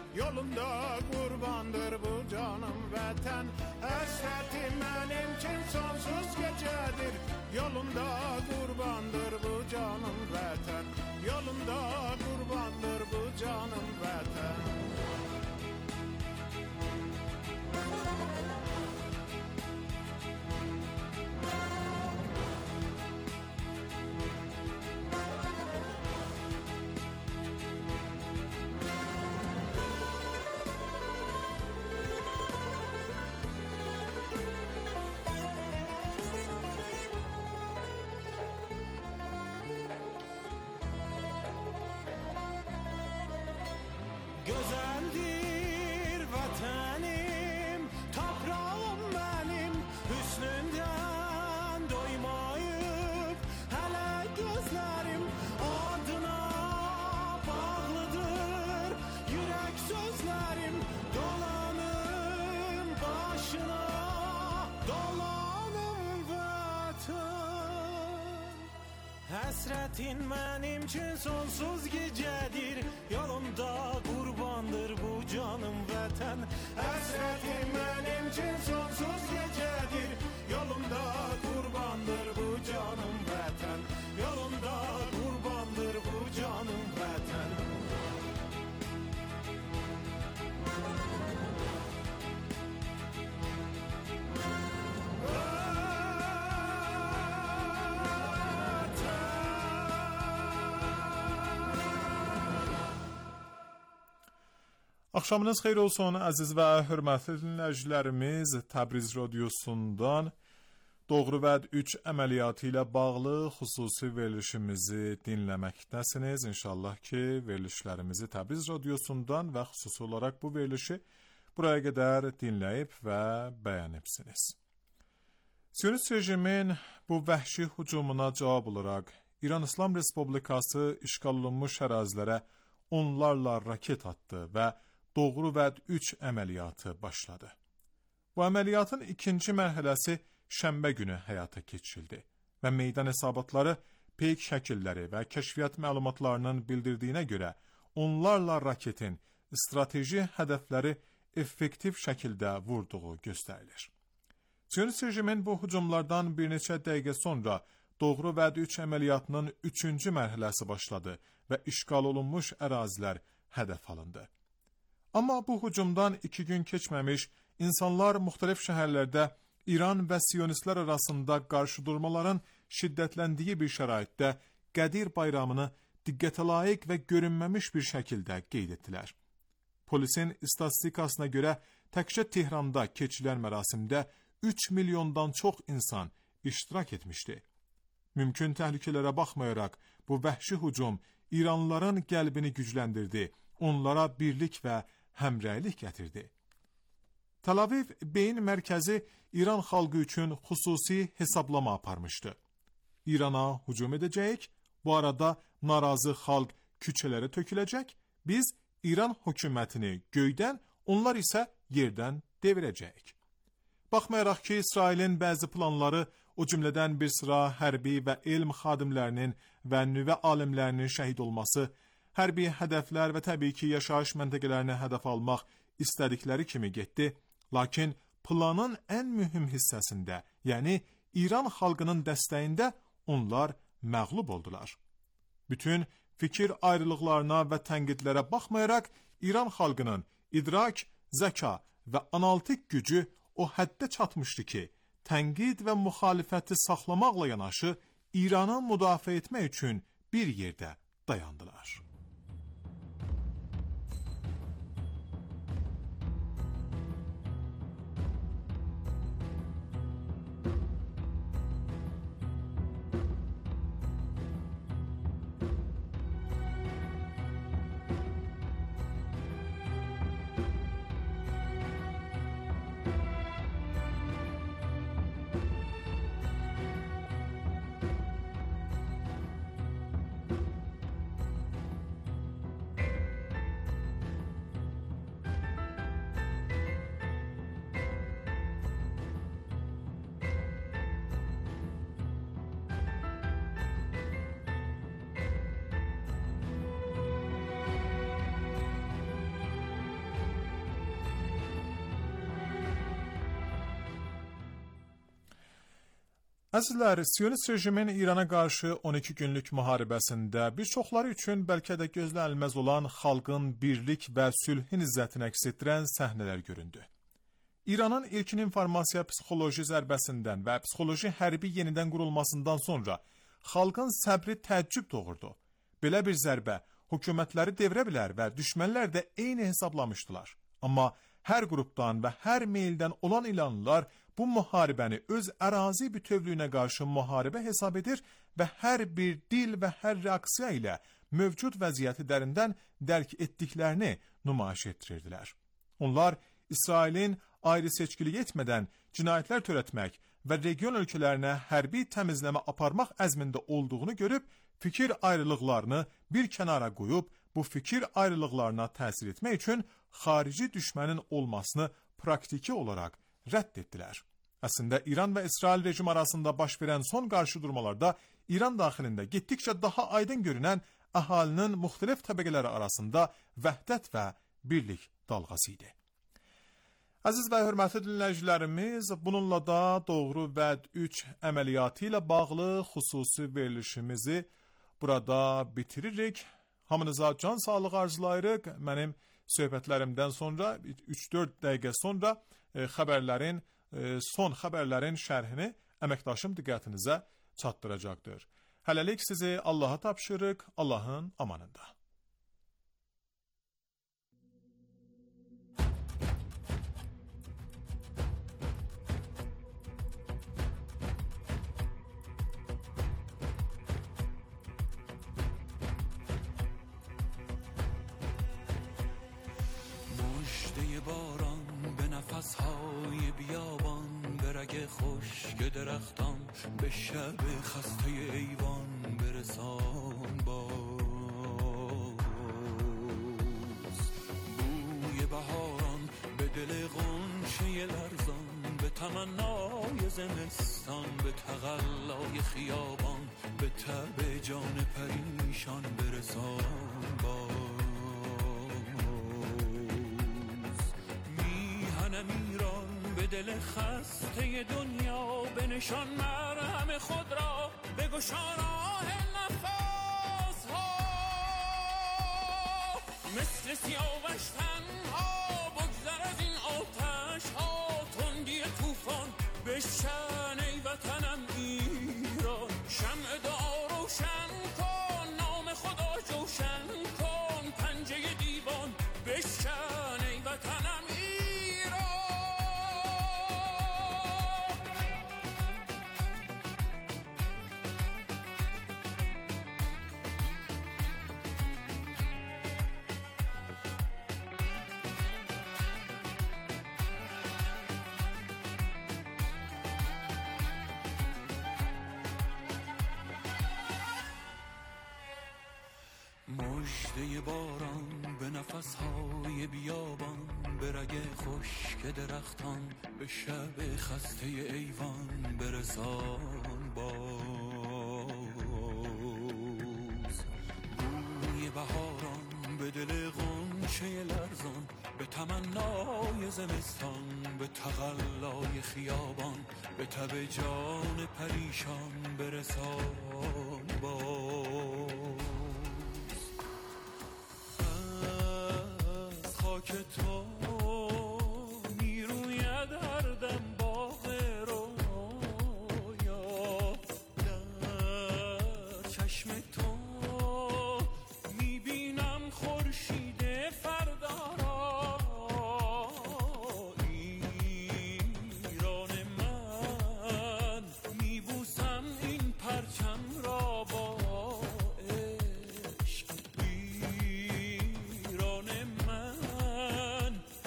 Yolunda kurbandır bu canım vətən. Həsrətim mənim üçün sonsuz gecədir. Yolunda kurbandır bu canım vətən. Yolunda kurbandır bu canım vətən. Gözəldir vətənim, toprağım mənim, hüsnündən doymayıb hələ gözlərim. Adına bağlıdır yürək sözlərim. Dolanım başına, dolanım vətən. Həsrətin mənim üçün sonsuz gecədir. Yolunda kurbandır bu canım vətən. Həsrətim mənim üçün sonsuz gecədir. Yolunda kurbandır bu canım vətən. Yolunda kurbandır bu canım vətən. Axşamınız xeyir olsun əziz və hörmətli dinləyicilərimiz. Təbriz radiosundan Doğru Vəd 3 əməliyyatı ilə bağlı xüsusi verilişimizi dinləməkdəsiniz. İnşallah ki, verilişlərimizi Təbriz radiosundan və xüsusi olaraq bu verilişi buraya qədər dinləyib və bəyənibsiniz. Siyonist rejimin bu vəhşi hücumuna cavab olaraq İran İslam Respublikası işğal olunmuş ərazilərə onlarla raket attı və Doğru Vəd 3 əməliyyatı başladı. Bu əməliyyatın ikinci mərhələsi şənbə günü həyata keçirildi və meydan hesabatları, peyk şəkilləri və kəşfiyyat məlumatlarının bildirdiyinə görə onlarla raketin strateji hədəfləri effektiv şəkildə vurduğu göstərilir. Siyonist rejimin bu hücumlardan bir neçə dəqiqə sonra Doğru Vəd 3 əməliyyatının 3-cü mərhələsi başladı və işğal olunmuş ərazilər hədəf alındı. Amma bu hücumdan 2 gün keçməmiş insanlar müxtəlif şəhərlərdə İran və Siyonistlər arasında qarşıdurmaların şiddətləndiyi bir şəraitdə Qədir bayramını diqqətə layiq və görünməmiş bir şəkildə qeyd etdilər. Polisin istatistikasına görə təkcə Tehranda keçirilən mərasimdə 3 milyondan çox insan iştirak etmişdi. Mümkün təhlükələrə baxmayaraq bu vəhşi hücum İranlıların qəlbini gücləndirdi, onlara birlik və həmrəylik gətirdi. Tel Aviv beyin mərkəzi İran xalqı üçün xüsusi hesablama aparmışdı. İrana hücum edəcəyik, bu arada narazı xalq küçələrə töküləcək, biz İran hökumətini göydən, onlar isə yerdən devirəcəyik. Baxmayaraq ki, İsrailin bəzi planları, o cümlədən bir sıra hərbi və elm xadimlərinin və nüvə alimlərinin şəhid olması, hərbi hədəflər və təbii ki, yaşayış məntəqələrini hədəf almaq istədikləri kimi getdi, lakin planın ən mühüm hissəsində, yəni İran xalqının dəstəyində onlar məğlub oldular. Bütün fikir ayrılıqlarına və tənqidlərə baxmayaraq, İran xalqının idrak, zəka və analitik gücü o həddə çatmışdı ki, tənqid və müxalifəti saxlamaqla yanaşı, İranı müdafiə etmək üçün bir yerdə dayandılar. Əzizlər, Siyonist rejimin İrana qarşı 12 günlük müharibəsində bir çoxları üçün bəlkə də gözlənilməz olan xalqın birlik və sülhün izzətini əks etdirən səhnələr göründü. İranın ilkin informasiya psixoloji zərbəsindən və psixoloji hərbi yenidən qurulmasından sonra xalqın səbri təəccüb doğurdu. Belə bir zərbə hökumətləri devrə bilər və düşmənlər də eyni hesablamışdılar. Amma hər qrupdan və hər meyldən olan ilanlar bu müharibəni öz ərazi bütövlüyünə qarşı müharibə hesab edir və hər bir dil və hər reaksiya ilə mövcud vəziyyəti dərindən dərk etdiklərini nümayiş etdirirdilər. Onlar İsrailin ayrı seçkilik etmədən cinayətlər törətmək və region ölkələrinə hərbi təmizləmə aparmaq əzmində olduğunu görüb, fikir ayrılıqlarını bir kənara qoyub, bu fikir ayrılıqlarına təsir etmək üçün xarici düşmənin olmasını praktiki olaraq rədd etdilər. Əslində, İran və İsrail rejim arasında baş verən son qarşıdurmalarda İran daxilində getdikcə daha aydın görünən əhalinin müxtəlif təbəqələri arasında vəhdət və birlik dalğası idi. Əziz və hörmətli dinləyicilərimiz, bununla da Doğru Vəd 3 əməliyyatı ilə bağlı xüsusi verilişimizi burada bitiririk. Hamınıza can sağlığı arzulayırıq. Mənim söhbətlərimdən sonra 3-4 dəqiqə sonra son xəbərlərin şərhini əməkdaşım diqqətinizə çatdıracaqdır. Hələlik sizi Allaha tapşırıq, Allahın amanında. مژده باران به نفسهای بیابان، به رگ خشک درختان، به شب خسته ایوان برسان باز. بوی بهاران به دل غنچه لرزان، به تمنای زمستان، به تقلای خیابان، به تب جان پریشان برسان باز. ایران به دل خسته دنیا، به نشان مرهم خود را بگشا راه نفس ها. مثل سیاوش تنها بگذر از این آتش ها، تندی طوفان بشکن ای وطنم ایران. شمع دعا روشن کن، نام خدا جوشن کن، پنجه دیوان بشکن ای وطنم ایران. مژده باران به نفسهای بیابان، به رگ خشک درختان، به شب خسته ایوان برسان باز. بوی بهاران به دل غنچه لرزان، به تمنای زمستان، به تقلای خیابان، به تب جان پریشان برسان باز. که تو میروید هر دم باغ رویا، در چشم تو میبینم خورشید فردا را. ایران من میبوسم این پرچم را با عشق. ایران من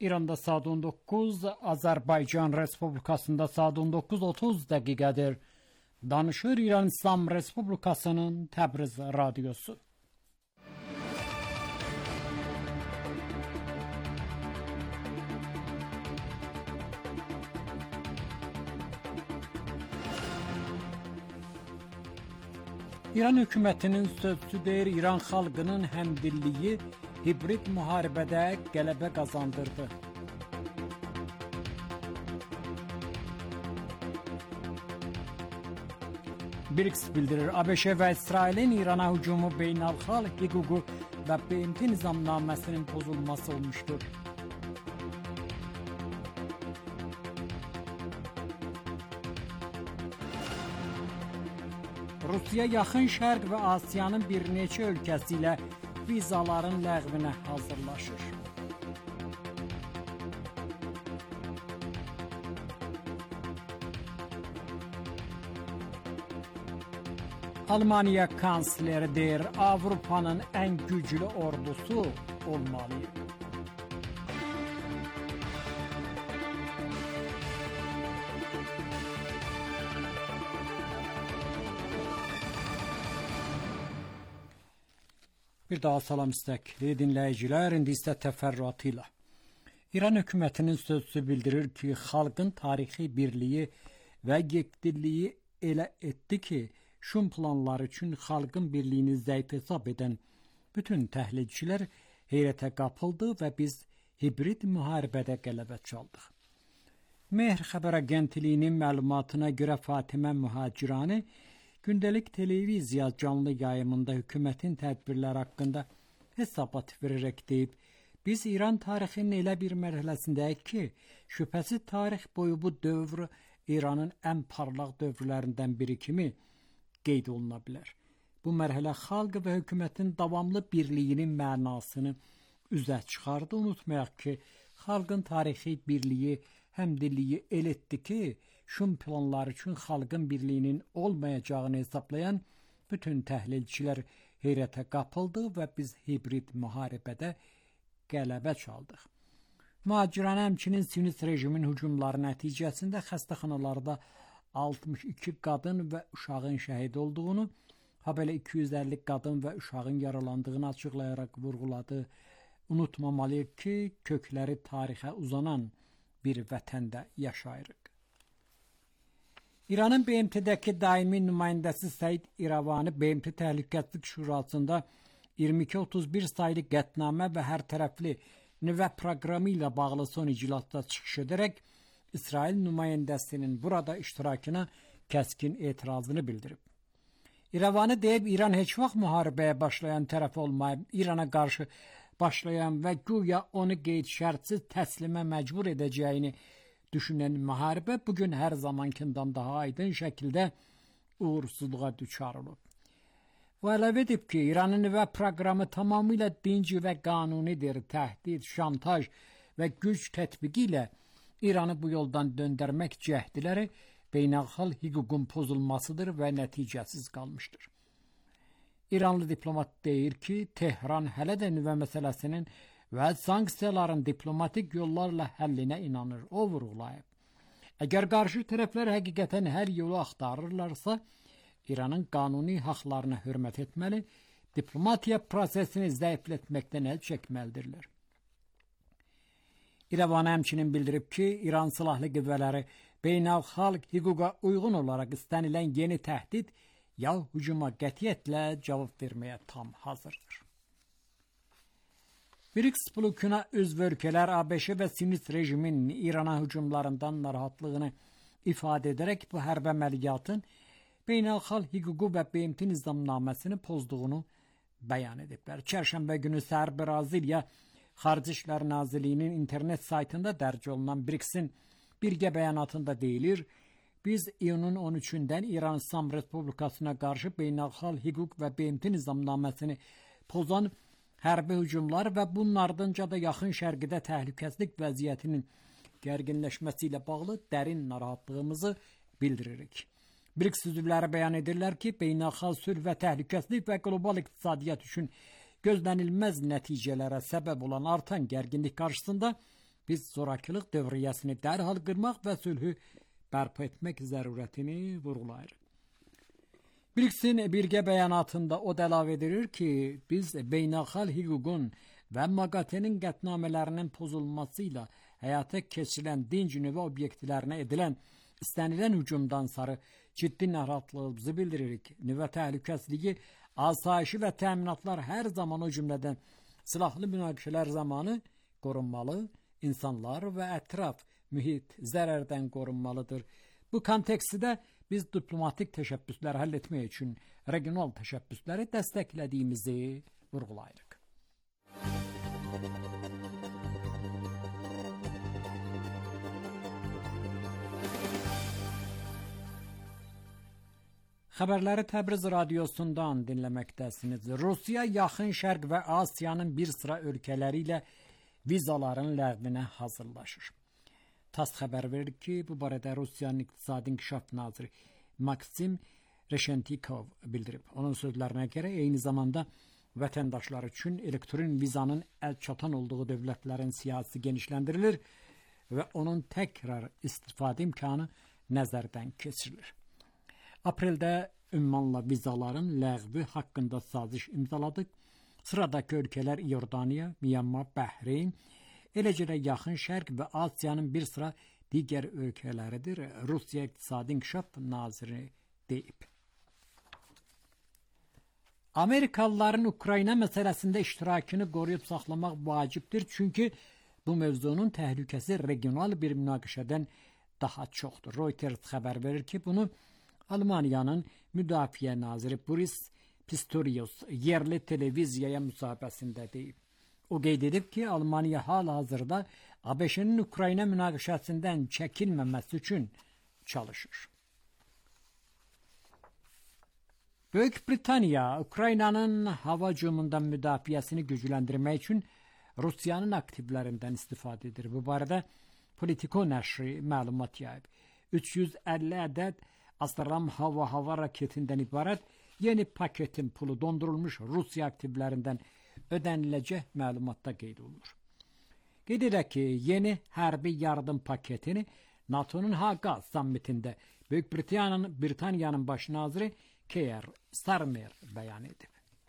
İranda saat 19, Azərbaycan Respublikasında saat 19:30 dəqiqədir. Danışır İran İslam Respublikasının Təbriz radiosu. İran hökumətinin sözçüsü deyir, İran xalqının həmdilliyi hibrid müharibədə qələbə qazandırdı. BRICS bildirir, ABŞ və İsrailin İrana hücumu beynəlxalq hüququ və BMT nizamnaməsinin pozulması olmuşdur. Rusiya Yaxın Şərq və Asiyanın bir neçə ölkəsi ilə vizaların ləğvinə hazırlaşır. Almaniya kansleri deyir, Avropanın ən güclü ordusu olmalıyıq. Bir daha salam istəkli dinləyicilər, indi isə təfərrüatıyla. İran hökumətinin sözçüsü bildirir ki, xalqın tarixi birliyi və yekdilliyi elə etdi ki, şum planları üçün xalqın birliyini zəif hesab edən bütün təhlilçilər heyrətə qapıldı və biz hibrid müharibədə qələbə çaldıq. Mehr xəbər agentliyinin məlumatına görə Fatimə Mühacirani gündəlik televiziya canlı yayımında hökumətin tədbirləri haqqında hesabat verərək deyib, biz İran tarixinin elə bir mərhələsindəyik ki, şübhəsiz tarix boyu bu dövr İranın ən parlaq dövrlərindən biri kimi qeyd oluna bilər. Bu mərhələ xalq və hökumətin davamlı birliyinin mənasını üzə çıxardı. Unutmayaq ki, xalqın tarixi birliyi, həmdilliyi el etdi ki, şum planları üçün xalqın birliyinin olmayacağını hesaplayan bütün təhlilçilər heyrətə qapıldı və biz hibrid müharibədə qələbə çaldıq. Mühacirani həmçinin Siyonist rejimin hücumları nəticəsində xəstəxanalarda 62 qadın və uşağın şəhid olduğunu, habelə 250 qadın və uşağın yaralandığını açıqlayaraq vurğuladı. Unutmamalıyıq ki, kökləri tarixə uzanan bir vətəndə yaşayırıq. İranın BMT-dəki daimi nümayəndəsi Səid İravani BMT Təhlükəsizlik Şurasında 22-31 sayılı qətnamə və hər tərəfli nüvə proqramı ilə bağlı son iclasda çıxış edərək İsrail nümayəndəsinin burada iştirakına kəskin etirazını bildirib. İravani deyib, İran heç vaxt müharibəyə başlayan tərəf olmayıb, İrana qarşı başlayan və güya onu qeyd şərtsiz təslimə məcbur edəcəyini düşünən müharibə bugün hər zamankindən daha aydın şəkildə uğursuzluğa düçar olub. O əlavə edib ki, İranın nüvə proqramı tamamilə dinci və qanunidir, təhdid, şantaj və güc tətbiqi ilə İranı bu yoldan döndərmək cəhdiləri beynəlxalq hüququn pozulmasıdır və nəticəsiz qalmışdır. İranlı diplomat deyir ki, Tehran hələ də nüvə məsələsinin və sanksiyaların diplomatik yollarla həllinə inanır. O vurğulayıb. Əgər qarşı tərəflər həqiqətən hər yolu axtarırlarsa, İranın qanuni haqlarına hörmət etməli, diplomatiya prosesini zəiflətməkdən əl çəkməlidirlər. İrəvan həmçinin bildirib ki, İran silahlı qüvvələri beynəlxalq hüquqa uyğun olaraq istənilən yeni təhdid ya hücuma qətiyyətlə cavab verməyə tam hazırdır. BRICS blokuna üzv ölkələr ABŞ və Siyonist rejimin İrana hücumlarından narahatlığını ifadə edərək bu hərbi əməliyyatın beynəlxalq hüququ və BMT nizamnaməsini pozduğunu bəyan ediblər. Çərşənbə günü səhər Braziliya Xarici İşlər Nazirliyinin internet saytında dərc olunan BRICS-in birgə bəyanatında deyilir, biz iyunun 13-dən İran İslam Respublikasına qarşı beynəlxalq hüquq və BMT nizamnaməsini pozan hərbi hücumlar və bunun ardınca da yaxın şərqdə təhlükəsizlik vəziyyətinin gərginləşməsi ilə bağlı dərin narahatlığımızı bildiririk. BRICS üzvləri bəyan edirlər ki, beynəlxalq sülh və təhlükəsizlik və qlobal iqtisadiyyat üçün gözlənilməz nəticələrə səbəb olan artan gərginlik qarşısında biz zorakılıq dövriyyəsini dərhal qırmaq və sülhü bərpa etmək zərurətini vurğulayırıq. BRICS-in birgə bəyanatında o da əlavə edir ki, biz beynəlxalq hüququn və MAGATE-nin qətnamələrinin pozulması ilə həyata keçirilən dinc nüvə obyektlərinə edilən istənilən hücumdan sarı ciddi narahatlığımızı bildiririk. Nüvə təhlükəsizliyi, asayişi və təminatlar hər zaman o cümlədən silahlı münaqişələr zamanı qorunmalı, insanlar və ətraf mühit zərərdən qorunmalıdır. Bu kontekstdə biz diplomatik təşəbbüsləri həll etmək üçün regional təşəbbüsləri dəstəklədiyimizi vurğulayırıq. Xəbərləri Təbriz radiosundan dinləməkdəsiniz. Rusiya Yaxın Şərq və Asiyanın bir sıra ölkələri ilə vizaların ləğvinə hazırlaşır. TASS xəbər verir ki, bu barədə Rusiyanın İqtisadi İnkişaf naziri Maksim Reshentikov bildirib. Onun sözlərinə görə eyni zamanda vətəndaşlar üçün elektron vizanın əlçatan olduğu dövlətlərin siyasəti genişləndirilir və onun təkrar istifadə imkanı nəzərdən keçirilir. Apreldə ünvanla vizaların ləğvi haqqında saziş imzaladıq. Sıradakı ölkələr İordaniya, Myanmar, Bəhreyn, eləcə də Yaxın Şərq və Asiyanın bir sıra digər ölkələridir. Rusiya İqtisadi İnkişaf naziri deyib. Amerikalıların Ukrayna məsələsində iştirakını qoruyub saxlamaq vacibdir, çünki bu mövzunun təhlükəsi regional bir münaqişədən daha çoxdur. Reuters xəbər verir ki, bunu Almaniyanın müdafiə naziri Boris Pistorius yerli televiziyaya müsahibəsində deyib. O qeyd edib ki, Almaniya hal-hazırda ABŞ-nin Ukrayna münaqişəsindən çəkilməməsi üçün çalışır. Böyük Britaniya Ukraynanın hava hücumundan müdafiəsini gücləndirmək üçün Rusiyanın aktivlərindən istifadə edir. Bu barədə Politico nəşri məlumat yayıb. 350 ədəd Astram hava raketindən ibarət yeni paketin pulu dondurulmuş Rusiya aktivlərindən ödəniləcək məlumatda qeyd olunur. Qeyd edək ki, yeni hərbi yardım paketini NATO'nun Haqa sammitində Böyük Britaniyanın baş naziri Keir Starmer bəyan edib.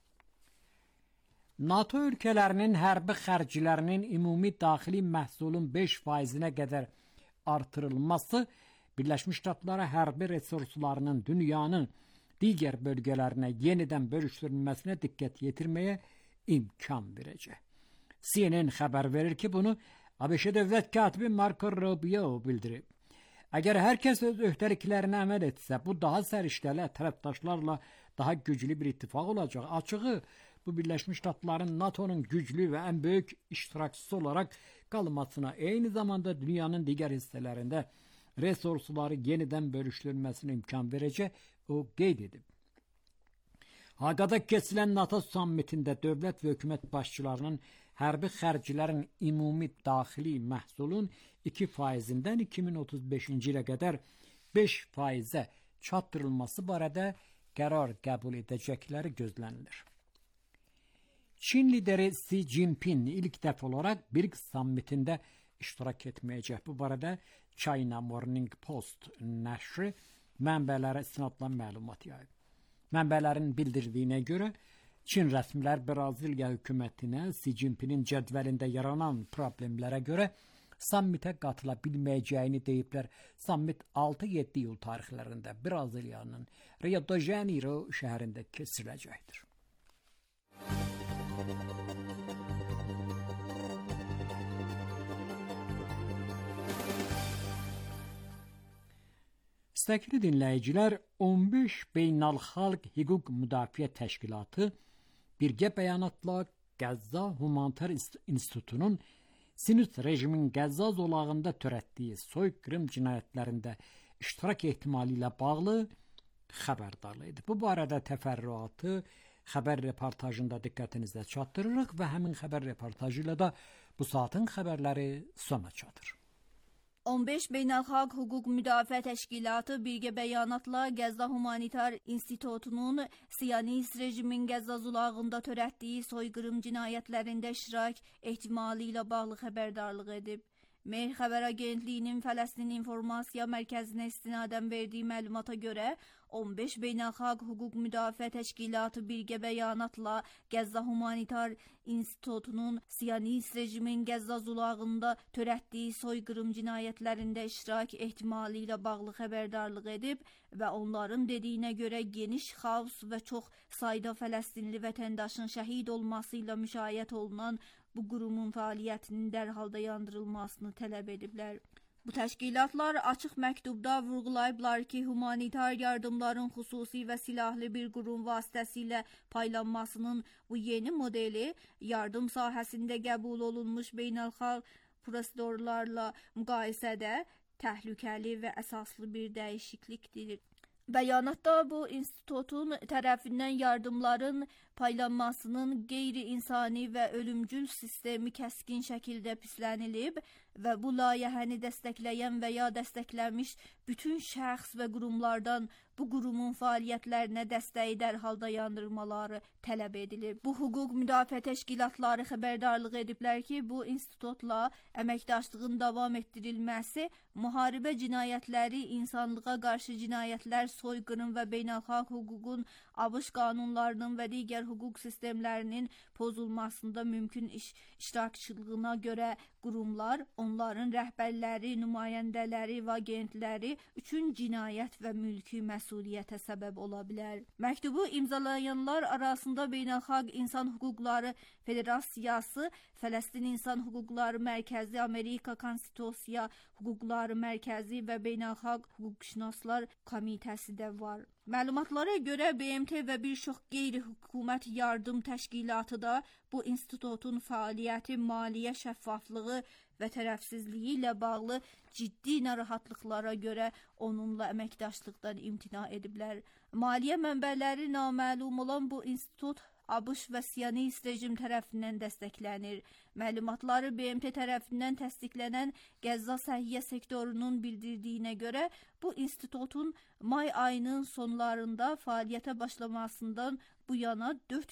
NATO ölkələrinin hərbi xərclərinin ümumi daxili məhsulun 5%-nə qədər artırılması Birləşmiş Ştatlara hərbi resurslarının dünyanın digər bölgələrinə yenidən bölüşdürülməsinə diqqət yetirməyə imkan verəcək. CNN xəbər verir ki, bunu ABŞ dövlət katibi Marco Rubio bildirib. Əgər hər kəs öz öhdəliklərinə əməl etsə, bu daha səriştəli tərəfdaşlarla daha güclü bir ittifaq olacaq. Açığı, bu Birləşmiş Ştatların NATO'nun güclü və ən böyük iştirakçısı olaraq qalmasına, eyni zamanda dünyanın digər hissələrində resursları yenidən bölüşdürülməsinə imkan verəcək, o qeyd edib. Haqada keçilən NATO sammitində dövlət və hökumət başçılarının hərbi xərclərin ümumi daxili məhsulun 2%-dən 2035-ci ilə qədər 5%-ə çatdırılması barədə qərar qəbul edəcəkləri gözlənilir. Çin lideri Xi Jinping ilk dəfə olaraq BRICS sammitində iştirak etməyəcək. Bu barədə China Morning Post nəşri mənbələrə istinadla məlumat yayıb. Mənbələrin bildirdiyinə görə Çin rəsmilər Braziliya hökumətinə Xi Jinpingin cədvəlində yaranan problemlərə görə sammitə qatıla bilməyəcəyini deyiblər. Sammit 6-7 iyul tarixlərində Braziliyanın Rio de Janeiro şəhərində keçiriləcəkdir. İstəkli dinləyicilər, 15 Beynəlxalq Hüquq Müdafiə Təşkilatı birgə bəyanatla Qəzza Humanitar İnstitutunun Sinüt rejimin Qəzza zolağında törətdiyi soyqırım cinayətlərində iştirak ehtimalı ilə bağlı xəbərdarlıq edib. Bu barədə təfərrüatı xəbər reportajında diqqətinizə çatdırırıq və həmin xəbər reportajı ilə də bu saatin xəbərləri sona çatır. 15 Beynəlxalq Hüquq Müdafiə Təşkilatı birgə bəyanatla Qəzza Humanitar İnstitutunun Siyonist rejimin Qəzza zolağında törətdiyi soyqırım cinayətlərində iştirak ehtimalı ilə bağlı xəbərdarlıq edib. Mehr Xəbər Agentliyinin Fələstin İnformasiya Mərkəzinə istinadən verdiyi məlumata görə 15 Beynəlxalq Hüquq Müdafiə Təşkilatı birgə bəyanatla Qəzza Humanitar İnstitutunun Siyonist rejimin Qəzza zolağında törətdiyi soyqırım cinayətlərində iştirak ehtimalı ilə bağlı xəbərdarlıq edib və onların dediyinə görə geniş xaos və çox sayda Fələstinli vətəndaşın şəhid olması ilə müşayiət olunan bu qurumun fəaliyyətinin dərhal dayandırılmasını tələb ediblər. Bu təşkilatlar açıq məktubda vurğulayıblar ki, humanitar yardımların xüsusi və silahlı bir qurum vasitəsilə paylanmasının bu yeni modeli yardım sahəsində qəbul olunmuş beynəlxalq prosedurlarla müqayisədə təhlükəli və əsaslı bir dəyişiklikdir. Bəyanatda bu institutun tərəfindən yardımların paylanmasının qeyri-insani və ölümcül sistemi kəskin şəkildə pislənilib və bu layihəni dəstəkləyən və ya dəstəkləmiş bütün şəxs və qurumlardan bu qurumun fəaliyyətlərinə dəstəyi dərhal dayandırmaları tələb edilir. Bu hüquq müdafiə təşkilatları xəbərdarlıq ediblər ki, bu institutla əməkdaşlığın davam etdirilməsi müharibə cinayətləri, insanlığa qarşı cinayətlər, soyqırım və beynəlxalq hüququn, ABŞ qanunlarının və digər hüquq sistemlərinin pozulmasında mümkün iştirakçılığına görə qurumlar, onların rəhbərləri, nümayəndələri və agentləri üçün cinayət və mülki məsuliyyətə səbəb ola bilər. Məktubu imzalayanlar arasında Beynəlxalq İnsan Hüquqları Federasiyası, Fələstin İnsan Hüquqları Mərkəzi, Amerika Konstitusiya Hüquqları Mərkəzi və Beynəlxalq Hüquqşünaslar Komitəsi də var. Məlumatlara görə BMT və bir çox qeyri-hökumət yardım təşkilatı da bu institutun fəaliyyəti, maliyyə şəffaflığı və tərəfsizliyi ilə bağlı ciddi narahatlıqlara görə onunla əməkdaşlıqdan imtina ediblər. Maliyyə mənbələri naməlum olan bu institut ABŞ və Siyonist rejim tərəfindən dəstəklənir. Məlumatları BMT tərəfindən təsdiqlənən Qəzza Səhiyyə sektorunun bildirdiyinə görə bu institutun may ayının sonlarında fəaliyyətə başlamasından bu yana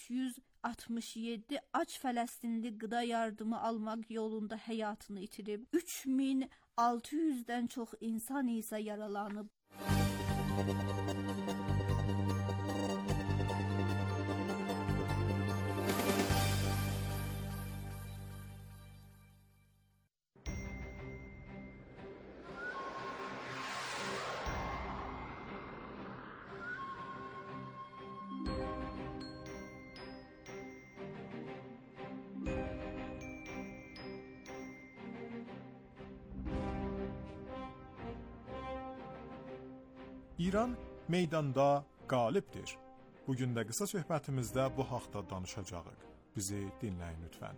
467 ac Fələstinli qida yardımı almaq yolunda həyatını itirib. 3600-dən çox insan isə yaralanıb. İran meydanda qalibdir. Bugün də qısa söhbətimizdə bu haqda danışacağıq. Bizi dinləyin lütfən.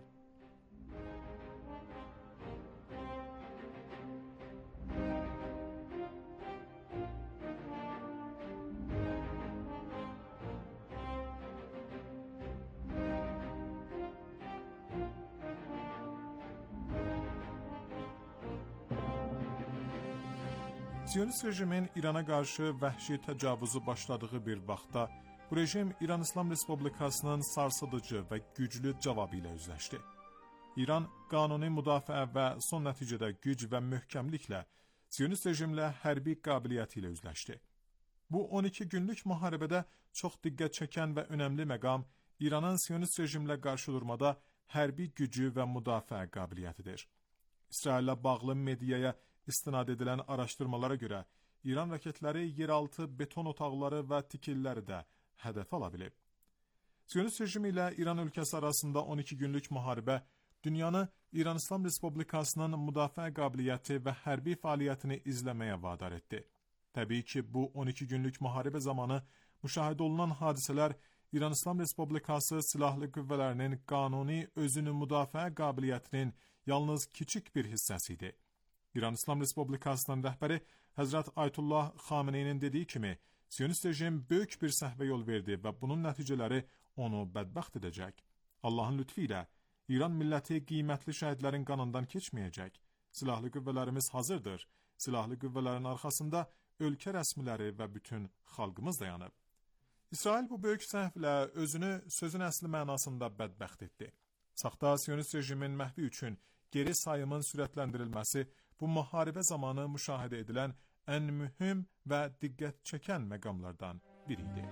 Siyonist rejimin İrana qarşı vəhşi təcavüzü başladığı bir vaxtda bu rejim İran İslam Respublikasının sarsıdıcı və güclü cavabı ilə üzləşdi. İran qanuni müdafiə və son nəticədə güc və möhkəmliklə Siyonist rejimlə hərbi qabiliyyəti ilə üzləşdi. Bu 12 günlük müharibədə çox diqqət çəkən və önəmli məqam İranın Siyonist rejimlə qarşı durmada hərbi gücü və müdafiə qabiliyyətidir. İsraillə bağlı mediaya istinad edilən araşdırmalara görə İran raketləri yeraltı beton otaqları və tikilləri də hədəf ala bilib. Siyonist rejimi ilə İran ölkəsi arasında 12 günlük müharibə dünyanı İran İslam Respublikasının müdafiə qabiliyyəti və hərbi fəaliyyətini izləməyə vadar etdi. Təbii ki, bu 12 günlük müharibə zamanı müşahidə olunan hadisələr İran İslam Respublikası silahlı qüvvələrinin qanuni özünü müdafiə qabiliyyətinin yalnız kiçik bir hissəsi idi. İran İslam Respublikasının rəhbəri Həzrət Ayətullah Xameneinin dediyi kimi, Siyonist rejim böyük bir səhvə yol verdi və bunun nəticələri onu bədbəxt edəcək. Allahın lütfi ilə İran milləti qiymətli şəhidlərin qanından keçməyəcək. Silahlı qüvvələrimiz hazırdır. Silahlı qüvvələrin arxasında ölkə rəsmiləri və bütün xalqımız dayanıb. İsrail bu böyük səhvlə özünü sözün əsli mənasında bədbəxt etdi. Saxta Siyonist rejimin məhvi üçün geri sayımın sürətləndirilməsi bu müharibə zamanı müşahidə edilən ən mühüm və diqqət çəkən məqamlardan biri idi.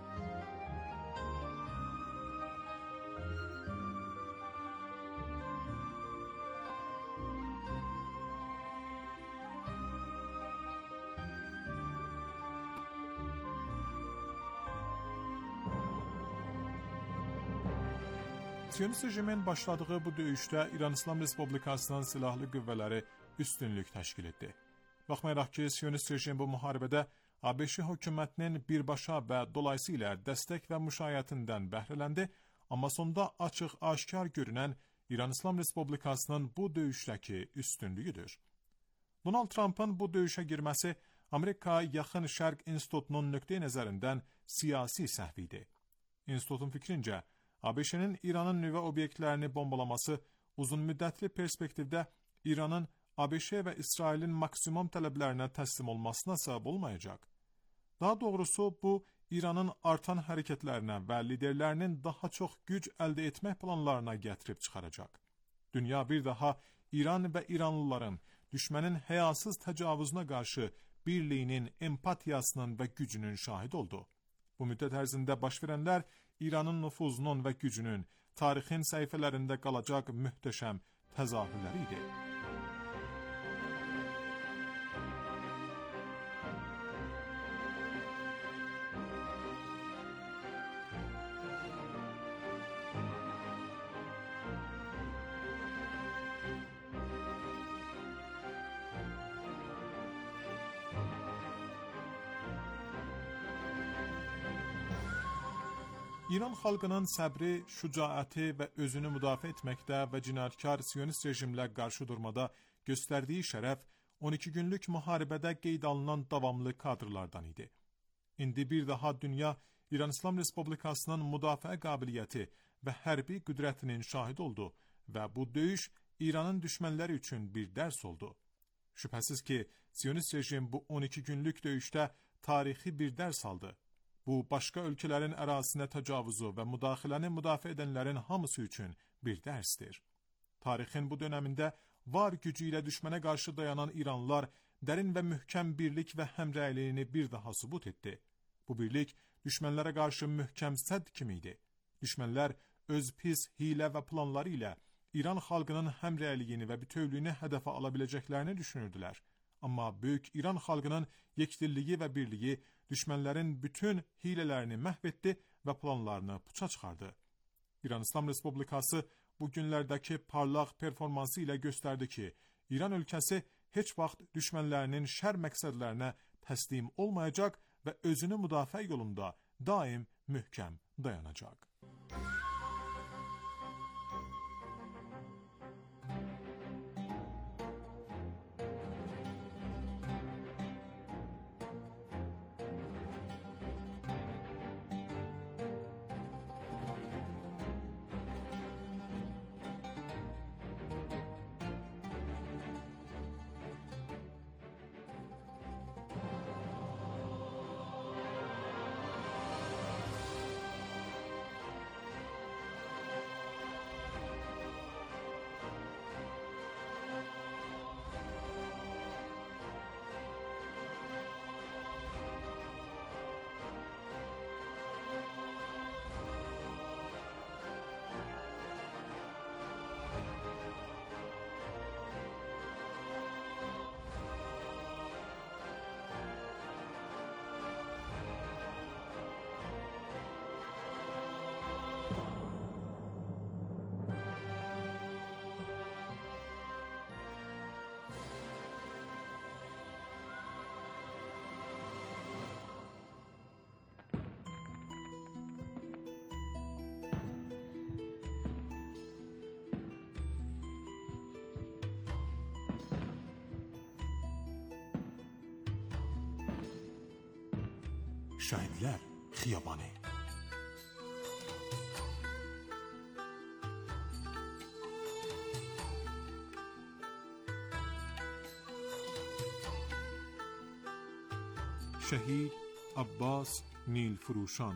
Siyonist rejimin başladığı bu döyüşdə İran İslam Respublikasının silahlı qüvvələri üstünlük təşkil etdi. Baxmayaraq ki, Siyonist rejim bu müharibədə ABŞ hökumətinin birbaşa və dolayısıyla dəstək və müşayiətindən bəhrələndi, amma sonda açıq-aşkar görünən İran İslam Respublikasının bu döyüşdəki üstünlüyüdür. Donald Trump'ın bu döyüşə girməsi Amerika Yaxın Şərq İnstitutunun nöqteyi nəzərindən siyasi səhv idi. İnstitutun fikrincə, ABŞ-nin İranın nüvə obyektlərini bombalaması uzun müddətli perspektivdə İranın ABŞ və İsrailin maksimum tələblərinə təslim olmasına səbəb olmayacaq. Daha doğrusu, bu İranın artan hərəkətlərinə və liderlərinin daha çox güc əldə etmək planlarına gətirib çıxaracaq. Dünya bir daha İran və İranlıların düşmənin həyasız təcavüzünə qarşı birliyinin, empatiyasının və gücünün şahid oldu. Bu müddət ərzində baş verənlər İranın nüfuzunun və gücünün tarixin səhifələrində qalacaq möhtəşəm təzahürləri idi. İran xalqının səbri, şücaəti və özünü müdafiə etməkdə və cinayətkar Siyonist rejimlə qarşı durmada göstərdiyi şərəf 12 günlük müharibədə qeyd alınan davamlı kadrlardan idi. İndi bir daha dünya İran İslam Respublikasının müdafiə qabiliyyəti və hərbi qüdrətinin şahid oldu və bu döyüş İranın düşmənləri üçün bir dərs oldu. Şübhəsiz ki, Siyonist rejim bu 12 günlük döyüşdə tarixi bir dərs aldı. Bu, başqa ölkələrin ərazisinə təcavüzü və müdaxiləni müdafiə edənlərin hamısı üçün bir dərsdir. Tarixin bu dönəmində var gücü ilə düşmənə qarşı dayanan İranlılar dərin və möhkəm birlik və həmrəyliyini bir daha sübut etdi. Bu birlik düşmənlərə qarşı möhkəm sədd kimi idi. Düşmənlər öz pis, hilə və planları ilə İran xalqının həmrəyliyini və bütövlüyünü hədəfə ala biləcəklərini düşünürdülər. Amma böyük İran xalqının yekdilliyi və birliyi düşmənlərin bütün hilələrini məhv etdi və planlarını puça çıxardı. İran İslam Respublikası bu günlərdəki parlaq performansı ilə göstərdi ki, İran ölkəsi heç vaxt düşmənlərinin şər məqsədlərinə təslim olmayacaq və özünü müdafiə yolunda daim möhkəm dayanacaq. Şəhidlər Xiyabanı. Şəhid Abbas Nilfuruşan.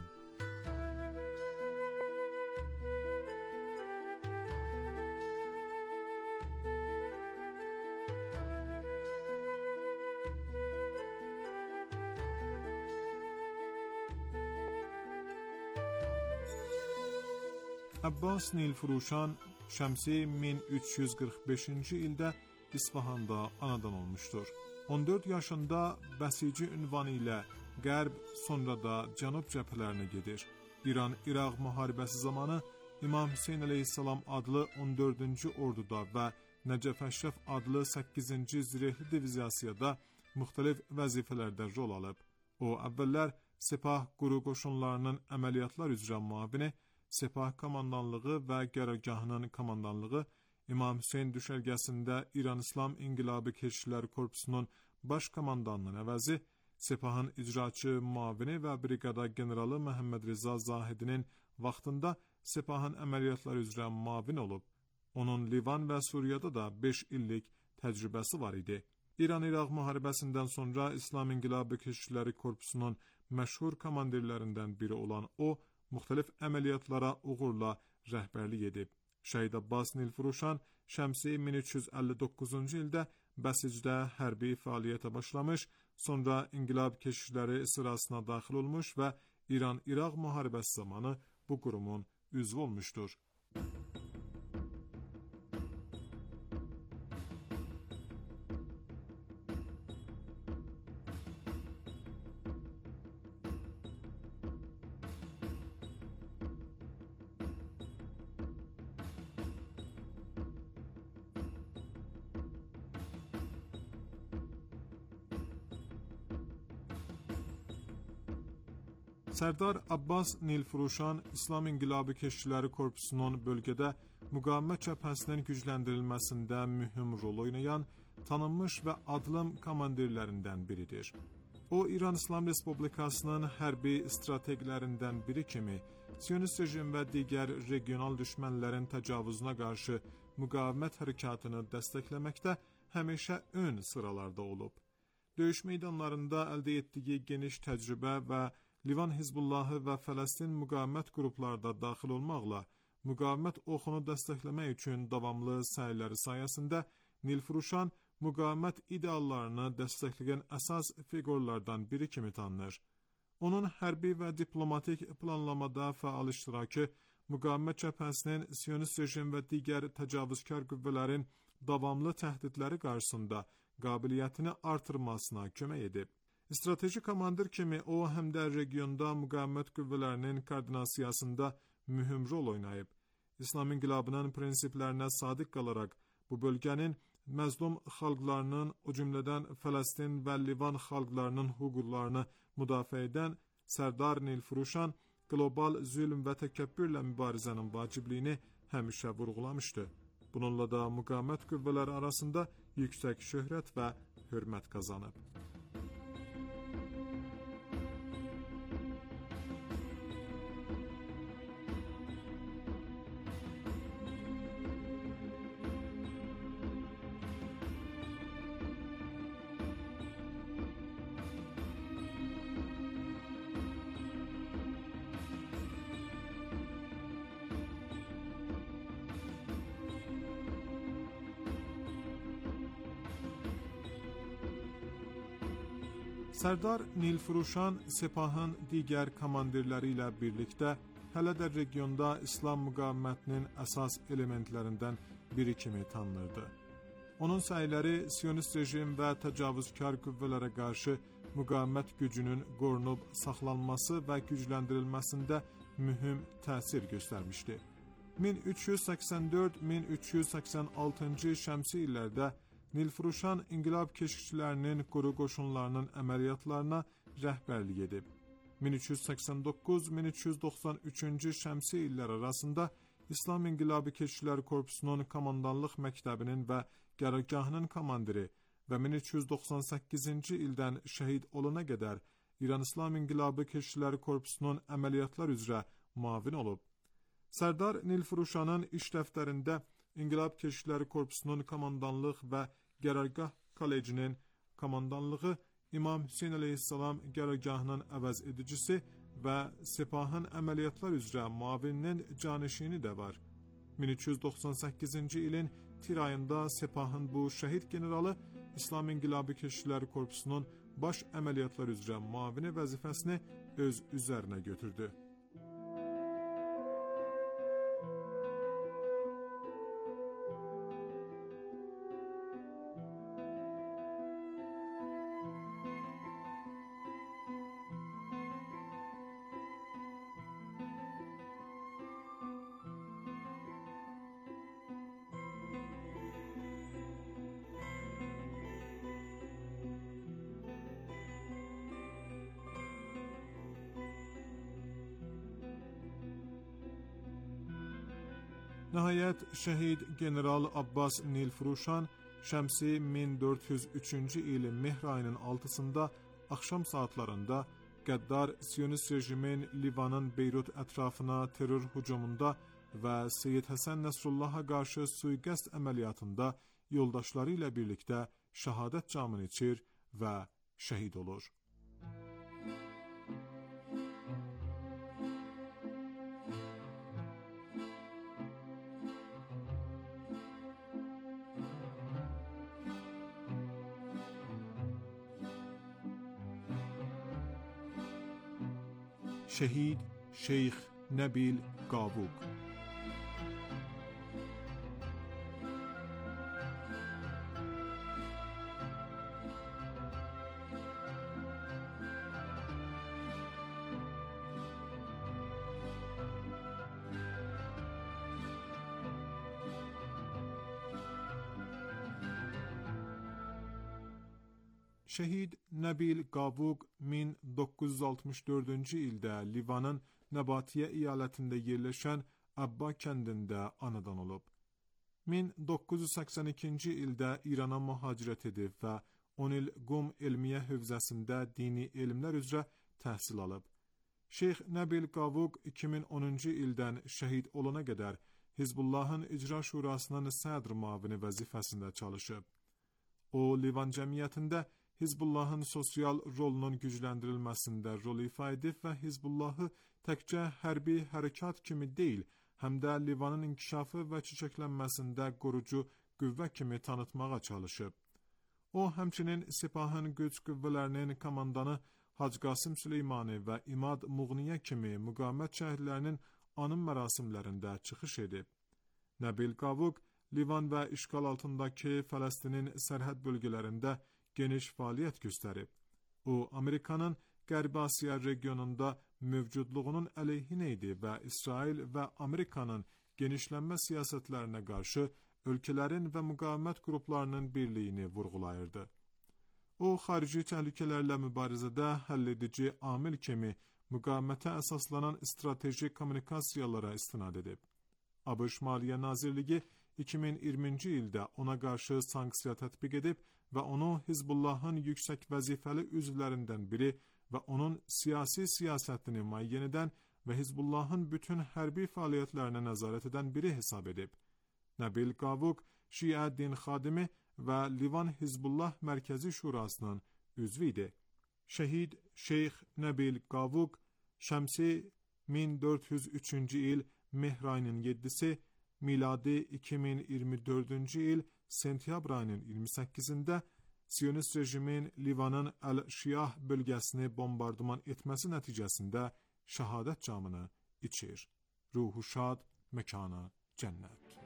Abbas Nilfuruşan Şəmsi 1345-ci ildə İsfahanda anadan olmuşdur. 14 yaşında bəsici ünvanı ilə Qərb, sonra da Cənub cəbhələrinə gedir. İran-İraq müharibəsi zamanı İmam Hüseyn əleyhissalam adlı 14-cü orduda və Nəcəf Əşrəf adlı 8-ci zirehli diviziyasiyada müxtəlif vəzifələrdə rol alıb. O, əvvəllər Sepah quru qoşunlarının əməliyyatlar üzrə müavini, Sepah komandanlığı və qərargahının komandanlığı, İmam Hüseyn düşərgəsində İran İslam İnqilabı Keşişləri Korpusunun baş komandanının əvəzi, Sepahın icraçı müavini və briqada generalı Məhəmməd Rza Zahidinin vaxtında Sepahın əməliyyatlar üzrə müavin olub. Onun Livan və Suriyada da 5 illik təcrübəsi var idi. İran-İraq müharibəsindən sonra İslam İnqilabı Keşişləri Korpusunun məşhur komandirlərindən biri olan o, müxtəlif əməliyyatlara uğurla rəhbərlik edib. Şəhid Abbas Nilfuruşan Şəmsi 1359-cu ildə Bəsicdə hərbi fəaliyyətə başlamış, sonra İnqilab Keşişləri sırasına daxil olmuş və İran-İraq müharibəsi zamanı bu qurumun üzvü olmuşdur. Sərdar Abbas Nilfuruşan İslam İnqilabı Keşişləri Korpusunun bölgədə müqavimət cəbhəsinin gücləndirilməsində mühüm rol oynayan, tanınmış və adlım komandirlərindən biridir. O, İran İslam Respublikasının hərbi strateqlərindən biri kimi Siyonist rejim və digər regional düşmənlərin təcavüzünə qarşı müqavimət hərəkatını dəstəkləməkdə həmişə ön sıralarda olub. Döyüş meydanlarında əldə etdiyi geniş təcrübə və Livan Hizbullahı və Fələstin müqavimət qruplarda daxil olmaqla müqavimət oxunu dəstəkləmək üçün davamlı səyləri sayəsində Nilfuruşan müqavimət ideallarını dəstəkləyən əsas fiqurlardan biri kimi tanınır. Onun hərbi və diplomatik planlamada fəal iştirakı müqavimət cəbhəsinin Siyonist rejim və digər təcavüzkar qüvvələrin davamlı təhdidləri qarşısında qabiliyyətini artırmasına kömək edib. Strateji komandir kimi o, həm də regionda müqavimət qüvvələrinin koordinasiyasında mühüm rol oynayıb. İslam İnqilabının prinsiplərinə sadiq qalaraq bu bölgənin məzlum xalqlarının, o cümlədən Fələstin və Livan xalqlarının hüquqlarını müdafiə edən Sərdar Nilfuruşan qlobal zülm və təkəbbürlə mübarizənin vacibliyini həmişə vurğulamışdı. Bununla da müqavimət qüvvələri arasında yüksək şöhrət və hörmət qazanıb. Sərdar Nilfuruşan Sepahın digər komandirləri ilə birlikdə hələ də regionda İslam müqavimətinin əsas elementlərindən biri kimi tanınırdı. Onun səyləri Siyonist rejim və təcavüzkar qüvvələrə qarşı müqavimət gücünün qorunub saxlanması və gücləndirilməsində mühüm təsir göstərmişdi. 1384-1386-cı şəmsi illərdə Nilfuruşan İnqilab keşikçilərinin quru qoşunlarının əməliyyatlarına rəhbərlik edib. 1389-1393-cü şəmsi illər arasında İslam İnqilabı Keşişləri Korpusunun komandanlıq məktəbinin və qərargahının komandiri və 1398-ci ildən şəhid olana qədər İran İslam İnqilabı Keşişləri Korpusunun əməliyyatlar üzrə müavin olub. Sərdar Nilfuruşanın iş dəftərində İnqilab Keşişləri Korpusunun komandanlıq və qərargah kollecinin komandanlığı, İmam Hüseyn əleyhissalam qərargahının əvəz edicisi və Sepahın əməliyyatlar üzrə müavininin canişini də var. 1398-ci ilin tir ayında Sepahın bu şəhid generalı İslam İnqilabı Keşişləri Korpusunun baş əməliyyatlar üzrə müavini vəzifəsini öz üzərinə götürdü. Nəhayət, şəhid general Abbas Nilfruşan Şəmsi 1403-cü il mehr ayının 6-sında axşam saatlarında qəddar Siyonist rejimin Livanın Beyrut ətrafına terror hücumunda və Seyyid Həsən Nəsrullaha qarşı sui-qəsd əməliyyatında yoldaşları ilə birlikdə şəhadət camını içir və şəhid olur. Şehid Şeyx Nəbil Qavuk. Şəhid Nəbil Qavuk 1964-cü ildə Livanın Nəbatiyyə əyalətində yerləşən Əbba kəndində anadan olub. 1982-ci ildə İrana mühacirət edib və 10 il Qum Elmiyyə Hövzəsində dini elmlər üzrə təhsil alıb. Şeyx Nəbil Qavuk 2010-cu ildən şəhid olana qədər Hizbullahın İcra Şurasının sədr müavini vəzifəsində çalışıb. O, Livan cəmiyyətində Hizbullahın sosial rolunun gücləndirilməsində rol ifa edib və Hizbullahı təkcə hərbi hərəkat kimi deyil, həm də Livanın inkişafı və çiçəklənməsində qorucu qüvvə kimi tanıtmağa çalışıb. O, həmçinin Sepahın güc qüvvələrinin komandanı Hacı Qasım Süleymani və İmad Muğniyə kimi müqavimət şəhidlərinin anım mərasimlərində çıxış edib. Nəbil Qavuk, Livan və işğal altındakı Fələstinin sərhəd bölgələrində geniş fəaliyyət göstərib. O, Amerikanın Qərbi Asiya regionunda mövcudluğunun əleyhinə idi və İsrail və Amerikanın genişlənmə siyasətlərinə qarşı ölkələrin və müqavimət qruplarının birliyini vurğulayırdı. O, xarici təhlükələrlə mübarizədə həlledici amil kimi müqavimətə əsaslanan strateji kommunikasiyalara istinad edib. ABŞ Maliyyə Nazirliyi 2020-ci ildə ona qarşı sanksiya tətbiq edib və onu Hizbullahın yüksək vəzifəli üzvlərindən biri və onun siyasi siyasətini müəyyən edən və Hizbullahın bütün hərbi fəaliyyətlərinə nəzarət edən biri hesab edib. Nəbil Qavuk, Şiə din xadimi və Livan Hizbullah Mərkəzi Şurasının üzvü idi. Şəhid Şeyx Nəbil Qavuk, Şəmsi 1403-cü il mehr ayının 7-si, miladi 2024-cü il sentyabr ayının 28-də Siyonist rejimin Livanın Əl-Şiyah bölgəsini bombardıman etməsi nəticəsində şəhadət camını içir. Ruhu şad, məkana cənnət.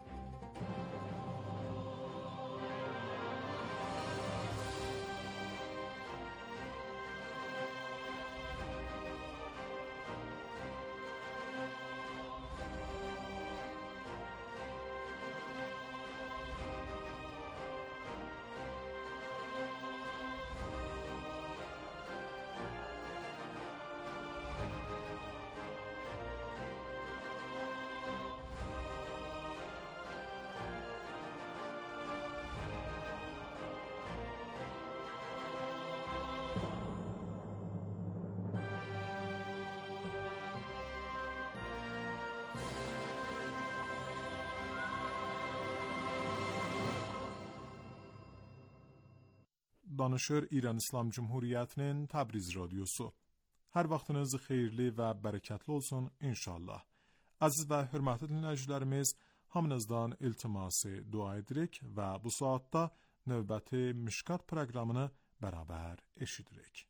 Danışır İran İslam Cumhuriyyətinin Təbriz radiosu. Hər vaxtınız xeyirli və bərəkətli olsun inşallah. Əziz və hörmətli dinləyicilərimiz, hamınızdan iltiması dua edirik və bu saatda növbəti Mişkat proqramını bərabər eşidirik.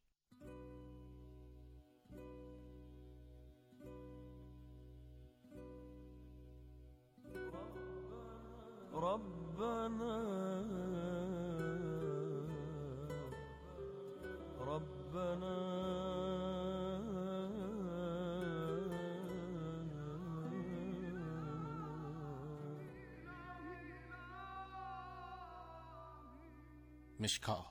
Rabbana Mişkat.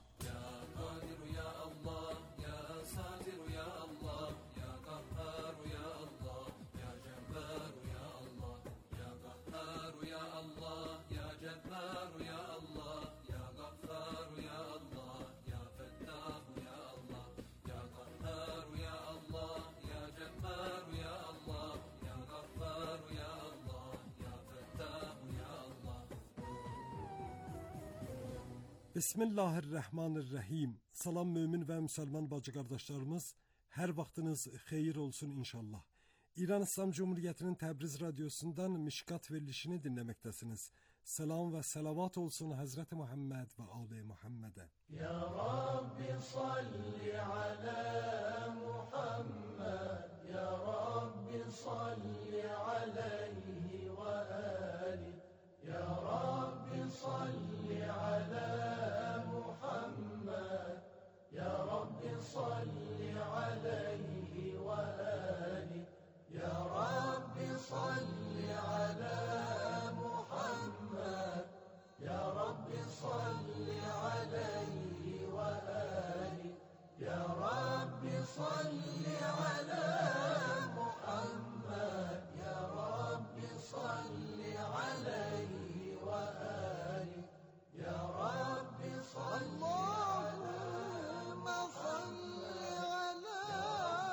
Bismillahirrahmanirrahim. Salam mümin və müsəlman bacı qardaşlarımız, hər vaxtınız xeyir olsun inşallah. İran İslam Cumhuriyeti'nin Təbriz radyosundan Mişkat verilişini dinləməkdəsiniz. Salam və salavat olsun Hazreti Muhammed və Ali Muhammed'e. Ya Rabbi salli ala Muhammed, Ya Rabbi salli aleyhi ve ali, Ya Rabbi salli ala Muhammed, Ya Rabbi salli aleyhi ve ali, Ya Rabbi salli ala Muhammed, Ya Rabbi salli aleyhi ve ali, Ya Rabbi salli ala Muhammed, Ya Rabbi salli aleyhi ve ali, Ya Rabbi salli Allahümme salli ala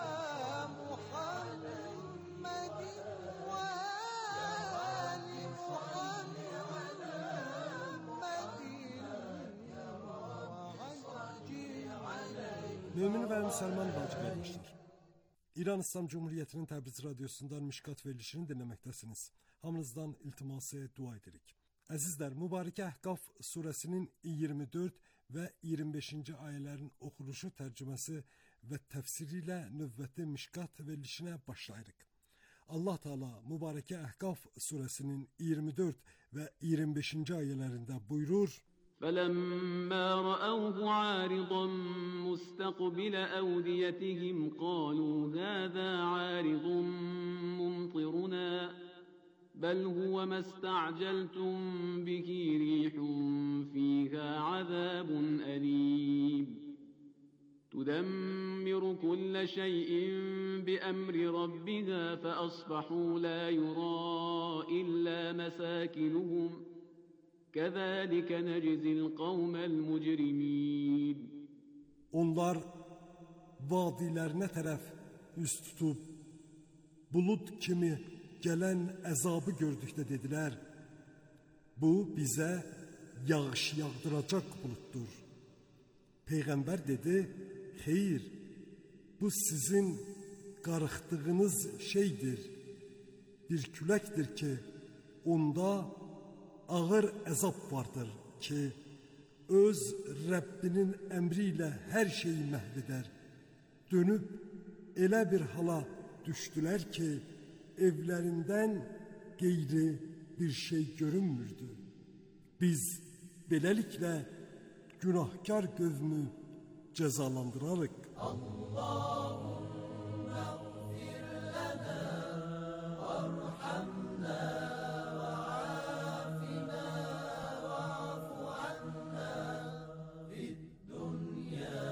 Muhammedin ve ali Mümin və müsəlman bacı qardaşlar, İran İslam Cumhuriyeti'nin Təbriz radyosundan Mişkat verilişini dinləməkdəsiniz. Hamınızdan iltiması dua edirik. Əzizlər, Mübarək Əhqaf surəsinin 24 və 25-ci ayələrin oxunuşu, tərcüməsi və təfsiri ilə növbəti Mişkat verilişinə başlayırıq. Allah Teala Mübarək Əhqaf surəsinin 24 və 25-ci ayələrində buyurur: فَلَمَّا رَأَوْهُ عَارِضًا مُسْتَقْبِلَ أَوْدِيَتِهِمْ قَالُوا هَذَا عَارِضٌ مُمْطِرُنَا بَلْ هُوَ مَا اسْتَعْجَلْتُمْ بِهِ رِيحٌ فِيهَا عَذَابٌ أَلِيمٌ تُدَمِّرُ كُلَّ شَيْءٍ بِأَمْرِ رَبِّهَا فَأَصْبَحُوا لَا يُرَى إِلَّا مَسَاكِنُهُمْ كَذَٰلِكَ نَجْزِي الْقَوْمَ الْمُجْرِمِينَ Onlar vadilərinə tərəf üst tutub, bulut kimi gələn əzabı gördükdə dedilər, bu bizə yağış yağdıracaq bulutdur. Peyğəmbər dedi, xeyr, bu sizin qarıxdığınız şeydir, bir küləkdir ki, onda ağır əzab vardır ki, öz Rəbbinin əmri ilə hər şeyi məhv edər. Dönüb elə bir hala düşdülər ki, evlərindən qeyri bir şey görünmürdü. Biz beləliklə günahkar qövmü cəzalandırarıq. Allahümme gfir lana varhamna وعافنا واعف عنا في الدنيا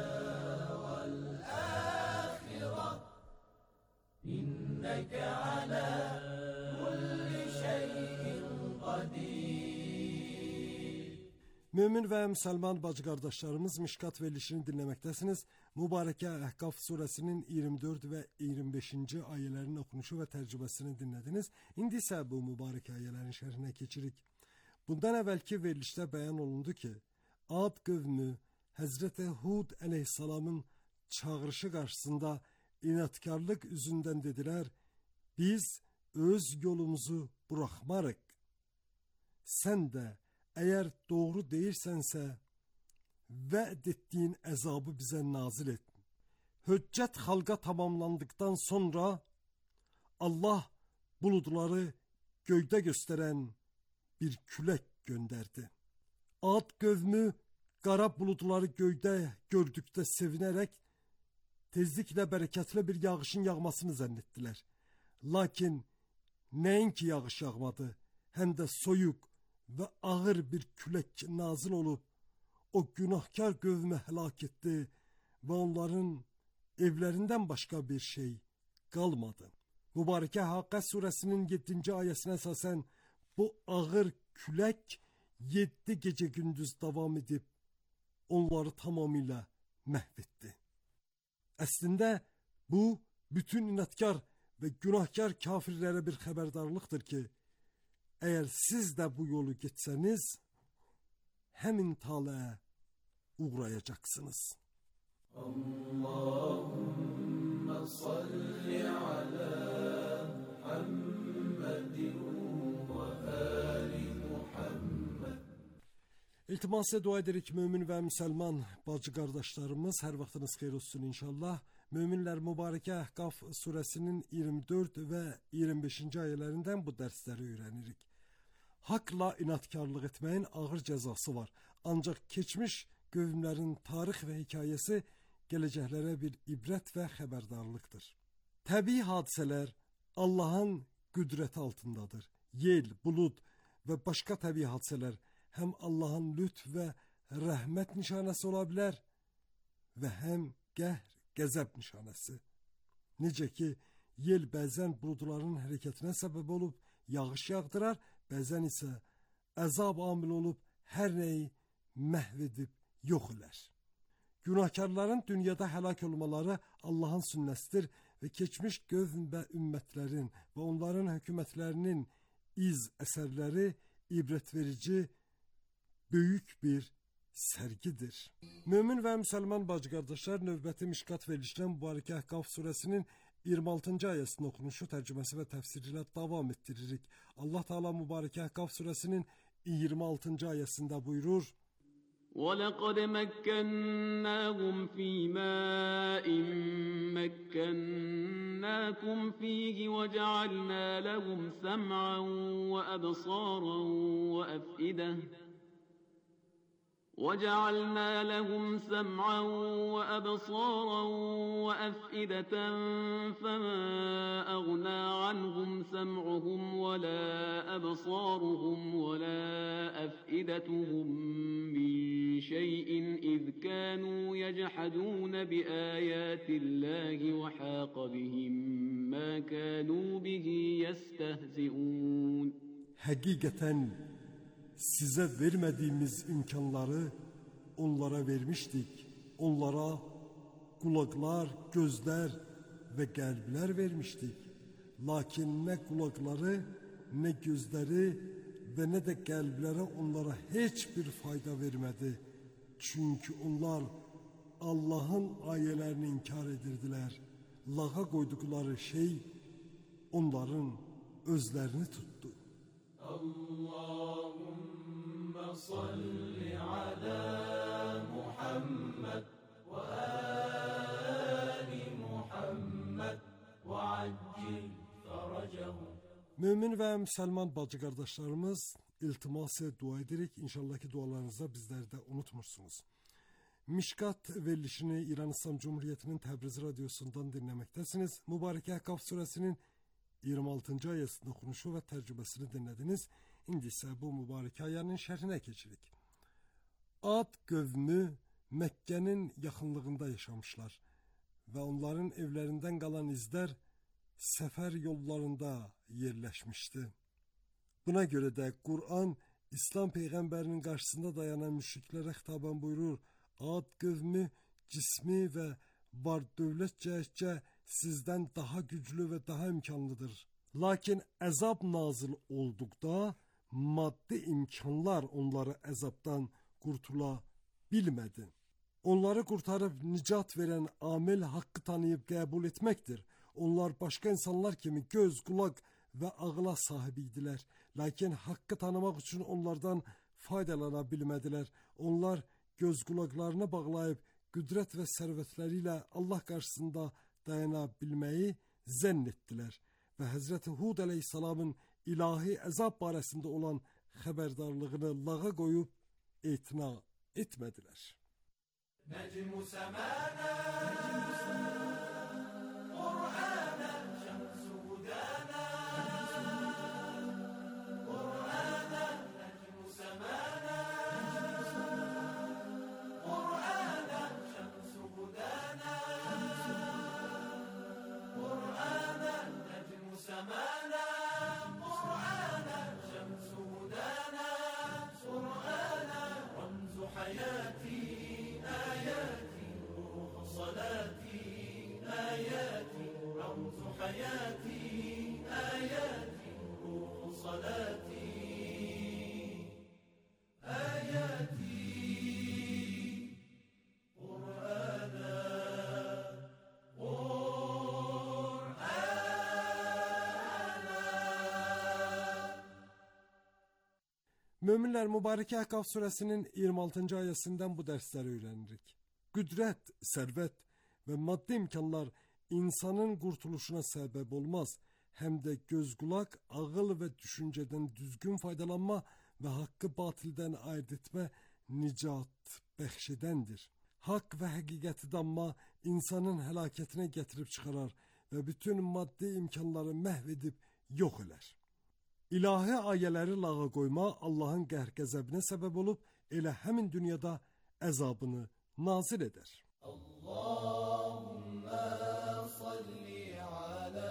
والآخرة إنك على كل شيء قدير. Mümin və müsəlman bacı qardaşlarımız, Mişkat verilişini dinləməkdəsiniz. Mübarək Əhqaf surəsinin 24 və 25-ci ayələrin oxunuşu və tərcüməsini dinlədiniz. İndi isə bu mübarək ayələrin şərhinə keçirik. Bundan əvvəlki verilişdə bəyan olundu ki, Ad qövmü Həzrəti Hud əleyhissalamın çağırışı qarşısında inatkarlıq üzündən dedilər, biz öz yolumuzu buraxmarıq. Sən də əgər doğru deyirsənsə, vəd etdiyin əzabı bizə nazil et. Höccət xalqa tamamlandıqdan sonra Allah buludları göydə göstərən bir külək göndərdi. Ad qövmü qara buludları göydə gördükdə sevinərək tezliklə bərəkətli bir yağışın yağmasını zənn etdilər. Lakin nəinki yağış yağmadı, həm də soyuq və ağır bir külək nazil olub o günahkar qövmü həlak etdi və onların evlərindən başqa bir şey qalmadı. Mübarək Haqqə surəsinin 7-ci ayəsinə əsasən bu ağır külək 7 gecə gündüz davam edib onları tamamilə məhv etdi. Əslində bu bütün inatkar və günahkar kafirlərə bir xəbərdarlıqdır ki, əgər siz də bu yolu getsəniz, həmin taləyə uğrayacaksınız. Allahümme salli ala Muhammedin ve ali Muhammed. İltimasla dua edirik mümin ve Müslüman bacı kardeşlerimiz, her vaxtınız xeyir olsun inşallah. Müminler mübarek Ahqaf suresinin 24 ve 25. ayələrindən bu dərsləri öyrənirik. Haqla inatkarlıq etməyin ağır cəzası var. Ancaq keçmiş qövmlərin tarix və hekayəsi gələcəklərə bir ibrət və xəbərdarlıqdır. Təbii hadisələr Allahın qüdrəti altındadır. Yel, bulud və başqa təbii hadisələr həm Allahın lütf və rəhmət nişanəsi ola bilər və həm qəhr, qəzəb nişanəsi. Necə ki, yel bəzən buludların hərəkətinə səbəb olub yağış yağdırar, bəzən isə əzab amil olub hər nəyi məhv edib yox elər. Günahkarların dünyada həlak olmaları Allahın sünnəsidir və keçmiş qövm və ümmətlərin və onların hökumətlərinin iz əsərləri ibrət verici böyük bir sərgidir. Mömin və müsəlman bacı qardaşlar, növbəti Mişkat verilişdən mübarək Ahqaf surəsinin 26. ayəsinin oxunuşu, tərcüməsi və təfsiri ilə davam etdiririk. Allah Teala mübarək Ahqaf surəsinin 26. ayəsində buyurur: وَلَقَدْ مَكَّنَّاهُمْ فِي مَاءٍ مَكَّنَّاكُمْ فِيهِ وَجَعَلْنَا لَهُمْ سَمْعًا وَأَبْصَارًا وَأَفْئِدَةً فَمَا أَغْنَى عَنْهُمْ سَمْعُهُمْ وَلَا أَبْصَارُهُمْ وَلَا أَفْئِدَتُهُمْ مِنْ شَيْءٍ إِذْ كَانُوا يَجْحَدُونَ بِآيَاتِ اللَّهِ وَحَاقَ بِهِمْ مَا كَانُوا بِهِ يَسْتَهْزِئُونَ. Həqiqətən sizə vermədiyimiz imkanları onlara vermişdik. Onlara kulaklar, gözler ve qəlblər vermişdik. Lakin nə kulakları, nə gözləri və nə də qəlblərə onlara heç bir fayda vermədi. Çünki onlar Allahın ayələrini inkar edirdilər. Lağa qoyduqları şey onların özlərini tuttu. Allahümme salli ala Muhammed ve ali Muhammed ve accil faracahum. Mümin və müsəlman bacı qardaşlarımız, iltiması dua edirik. İnşallah ki dualarınızda bizləri də unutmursunuz. Mişkat verilişini İran İslam Cumhuriyeti'nin Təbriz radyosundan dinləməkdəsiniz. Mübarək Ahqaf surəsinin 26. ayəsinin oxunuşu və tərcüməsini dinlədiniz. İndi isə bu mübarək ayənin şərhinə keçirik. Ad qövmü Məkkənin yaxınlığında yaşamışlar və onların evlərindən qalan izlər səfər yollarında yerləşmişdi. Buna görə də Qur'an İslam Peyğəmbərinin qarşısında dayanan müşriklərə xitaban buyurur: Ad qövmü cismi və var dövlət cəhətcə sizdən daha güclü və daha imkanlıdır. Lakin əzab nazil olduqda maddi imkanlar onları əzabdan qurtula bilmədi. Onları qurtarıb nicat verən amil haqqı tanıyıb qəbul etməkdir. Onlar başqa insanlar kimi göz, qulaq və ağla sahibi idilər. Lakin haqqı tanımaq üçün onlardan faydalana bilmədilər. Onlar göz qulaqlarını bağlayıb qüdrət və sərvətləri ilə Allah qarşısında dayana bilməyi zənn etdilər. Və Həzrəti Hud əleyhissalamın ilahi əzab barəsində olan xəbərdarlığını lağa qoyub etina etmədilər. Necmu semana Qur'ana şemsu hudana Qur'ana necmu semana Qur'ana şemsu hudana Qur'ana necmu semana Qur'ana şemsu hudana Qur'ana ramzu hayati آياتي روح صلاتي آياتي رمز حياتي آياتي روح صلاتي آياتي Möminlər, mübarəkə Əhqaf surəsinin 26-cı ayəsindən bu dərsləri öyrənirik. Qüdrət, sərvət və maddi imkanlar insanın qurtuluşuna səbəb olmaz, həm də göz qulaq, ağıl və düşüncədən düzgün faydalanma və haqqı batildən ayırt etmə nicat bəxş edəndir. Haqq və həqiqəti danma insanın həlakətinə gətirib çıxarar və bütün maddi imkanları məhv edib yox elər. İlahi ayələri lağa qoyma Allahın qəhr-qəzəbinə səbəb olub, elə həmin dünyada əzabını nazil edər. Allahümme salli ala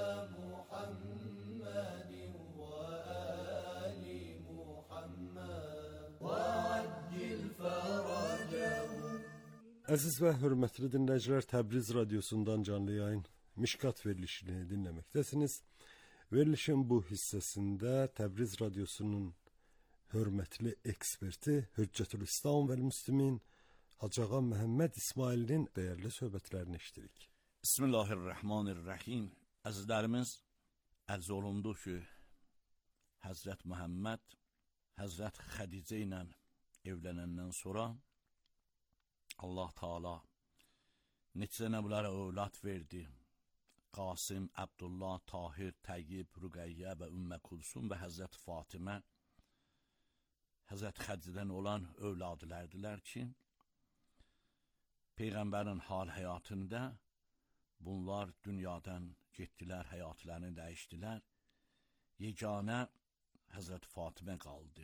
Muhammedin və ali Muhammed və accil fərəcəhu. Əziz və hörmətli dinləyicilər, Təbriz radiosundan canlı yayın Mişkat verilişini dinləməkdəsiniz. Verilişin bu hissəsində Təbriz radiosunun hörmətli eksperti Hüccətül-İslam vəl-Müslimin Hacı Ağa Məhəmməd İsmailin dəyərli söhbətlərini eşitdik. Bismillahirrahmanirrahim. Əzizlərimiz, ərz olundu ki, Həzrət Məhəmməd Həzrət Xədicə ilə evlənəndən sonra Allah Taala neçə nəvələrə övlad verdi. Qasım, Abdullah, Tahir, Təyyib, Rüqəyyə və Ümmə Kulsum və Həzrət Fatimə Həzrət Xədicədən olan övladılardılar ki, Peyğəmbərin hal həyatında bunlar dünyadan getdilər, həyatlarını dəyişdilər. Yeganə Həzrət Fatimə qaldı.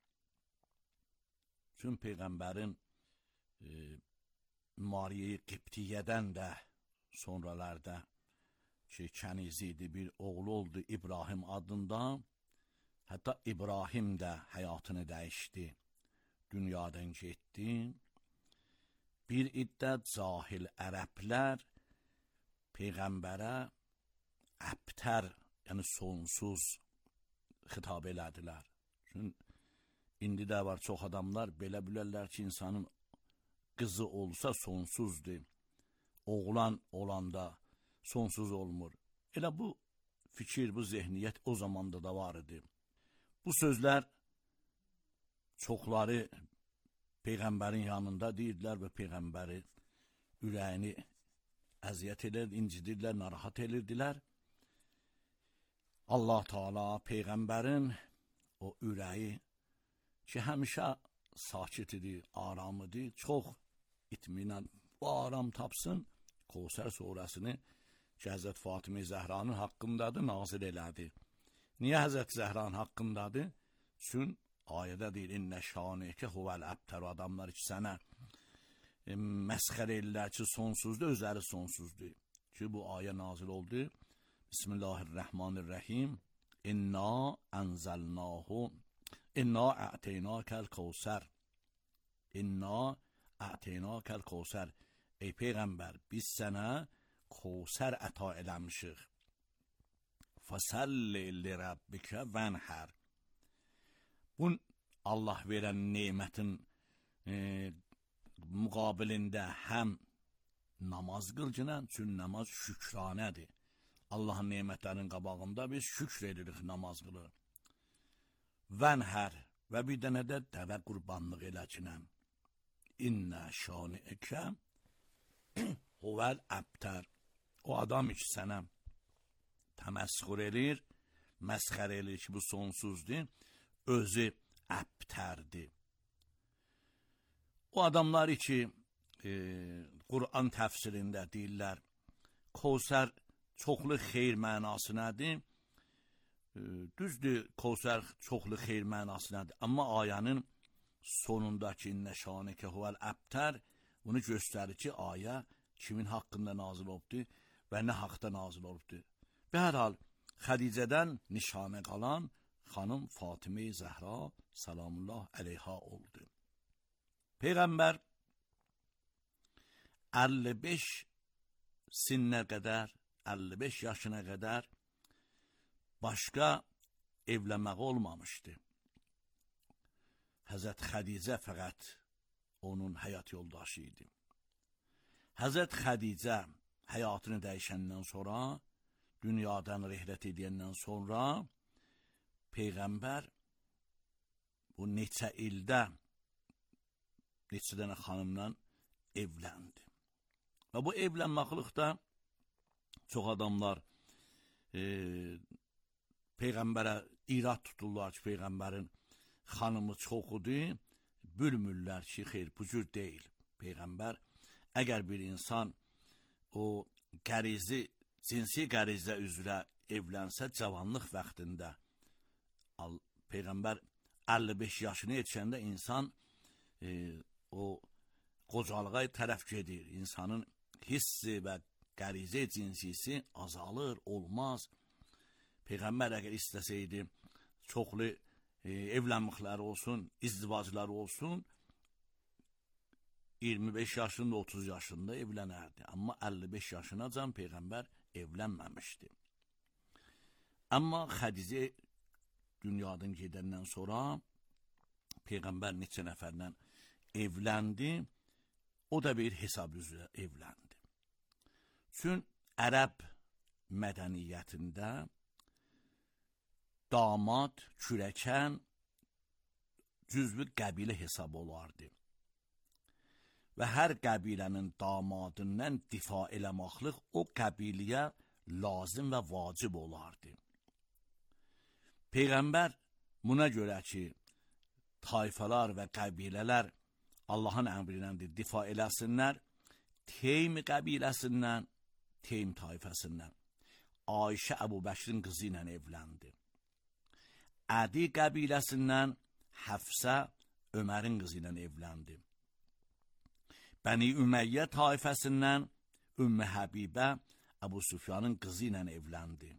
Çünki Peyğəmbərin Mariyə-i Qibtiyyədən də sonralarda ki, kənizi idi, bir oğlu oldu İbrahim adında. Hətta İbrahim də həyatını dəyişdi, dünyadan getdi. Bir iddət cahil ərəblər Peyğəmbərə əbtər, yəni sonsuz xitab elədilər. Çünki indi də var çox adamlar belə bilərlər ki, insanın qızı olsa sonsuzdur, oğlan olanda sonsuz olmur. Elə bu fikir, bu zehniyyət o zamanda da var idi. Bu sözlər çoxları Peyğəmbərin yanında deyirdilər və Peyğəmbəri ürəyini əziyyət edir, incidirlər, narahat edirdilər. Allah Taala Peyğəmbərin o ürəyi ki, həmişə sakit idi, aram idi, çox itminən o aram tapsın, Kevsər surəsini ki, Həzrət Fatimə Zəhranın haqqındadır, nazil elədi. Niyə Həzrət Zəhranın haqqındadır? Çünki ayədə deyir, İnnə şanəkə huvəl əbtər, adamlar ki, sənə məsxər edirlər ki, sonsuzdur, özləri sonsuzdur. Ki, bu ayə nazil oldu. Bismillahirrahmanirrahim. İnna ənzəlnahu, İnna ə'teynəkəl Kevsər. İnna ə'teynəkəl Kevsər. Ey Peyğəmbər, biz sənə Kevsər əta eləmişik. Fəsəlli lirabbikə vənhər. Bu Allah verən nemətin müqabilində həm namaz qılcınən, çünki namaz şükranədir. Allahın nemətlərinin qabağında biz şükr edirik, namaz qılır. Vənhər və bir dənə də dəvə qurbanlıq eləcinən. İnnə şaniəkə huvəl əbtər. O adam ki, sənə təməssxur edir, məsxər edir ki, bu sonsuzdur, özü əbtərdir. O adamlar ki, Quran təfsirində deyirlər, Kevsər çoxlu xeyr mənası nədir? Düzdür, Kevsər çoxlu xeyr mənası nədir? Amma ayənin sonundakı İnnə şanəkə huvəl əbtər bunu göstərir ki, ayə kimin haqqında nazil olubdur və nə haqda nazil olubdur. Bəhərhal, Xədicədən nişanə qalan xanım Fatimə Zəhra salamullah əleyha oldu. Peyğəmbər 55 sinnə qədər, 55 yaşına qədər başqa evlənməği olmamışdı. Həzrət Xədicə fəqət onun həyat yoldaşı idi. Həzrət Xədicə həyatını dəyişəndən sonra, dünyadan rehlət edəndən sonra Peyğəmbər o neçə ildə neçə dənə xanımla evləndi. Və bu evlənməklikdə çox adamlar Peyğəmbərə irad tuturlar ki, Peyğəmbərin xanımı çoxudur, bülmürlər ki, xeyr, bu cür deyil. Peyğəmbər, əgər bir insan o cinsi qərizə üzrə evlənsə, cavanlıq vaxtında, Peyğəmbər 55 yaşını yetişəndə insan o qocalığa tərəf gedir. İnsanın hissi və qərizə cinsisi azalır, olmaz. Peyğəmbər əgər istəsəydi, çoxlu evlənməkləri olsun, izdivacları olsun, 25 yaşında, 30 yaşında evlənərdi. Amma 55 yaşınacan Peyğəmbər evlənməmişdi. Amma Xədicə dünyadan gedəndən sonra Peyğəmbər neçə nəfərlə evləndi, o da bir hesab üzrə evləndi. Çünki ərəb mədəniyyətində damad, kürəkən cüzvü qəbilə hesab olardı. Və hər qəbilənin damadından difa eləməklik o qəbiləyə lazım və vacib olardı. Peyğəmbər buna görə ki, tayfalar və qəbilələr Allahın əmri iləndir, difa eləsinlər, Teym qəbiləsindən, Teym tayfasından Ayşə Əbu Bəşrin qızı ilə evləndi. Ədi qəbiləsindən Həfsə Ömərin qızı ilə evləndi. Bəni Ümeyyə tayfasından Ümmü Həbibə Əbu Süfyanın qızı ilə evləndi.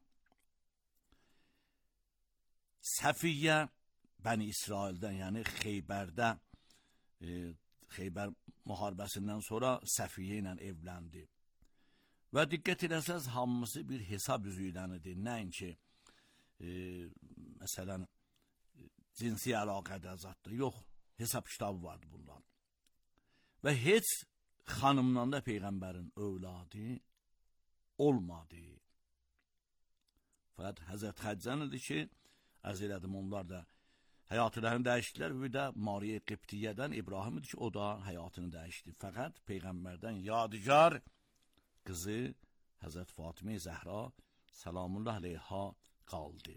Səfiyyə Bəni İsraildən, yəni Xeybərdə, Xeybər müharibəsindən sonra Səfiyyə ilə evləndi. Və diqqət edəsəz, hamısı bir hesab üzüydənidir. Nəinki, məsələn, cinsi əlaqədə zətdir. Yox, hesab kitabı vardı bundan. Və heç xanımdan da Peyğəmbərin övladı olmadı. Fəqət Həzrət Xədicənidir ki, ərz elədim, onlar da həyatlarını dəyişdilər. Bir də Mariya Qibtiyyədən İbrahim idi ki, o da həyatını dəyişdi. Fəqət Peyğəmbərdən yadigar qızı Həzrət Fatimə Zəhra salamullah aleyha qaldı.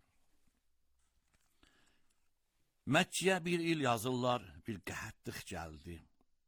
Məkkiyə bir il yazırlar, bir qəhətlik gəldi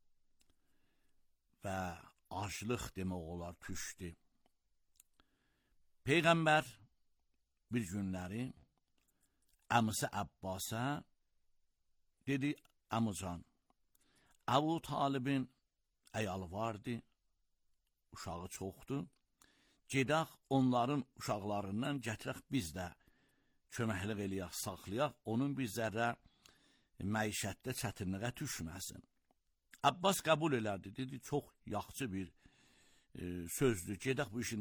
və aclıq demək olar düşdü. Peyğəmbər bir günləri əmisi Əbbasa dedi, əmucan, Əbu Talibin əyalı vardı, uşağı çoxdur, gedək onların uşaqlarından gətirək biz də köməklik eləyək, saxlayaq, onun bir zərrə məişətdə çətinliğə düşməsin. Abbas qəbul elədi, dedi, çox yaxşı bir sözdür, gedək bu işin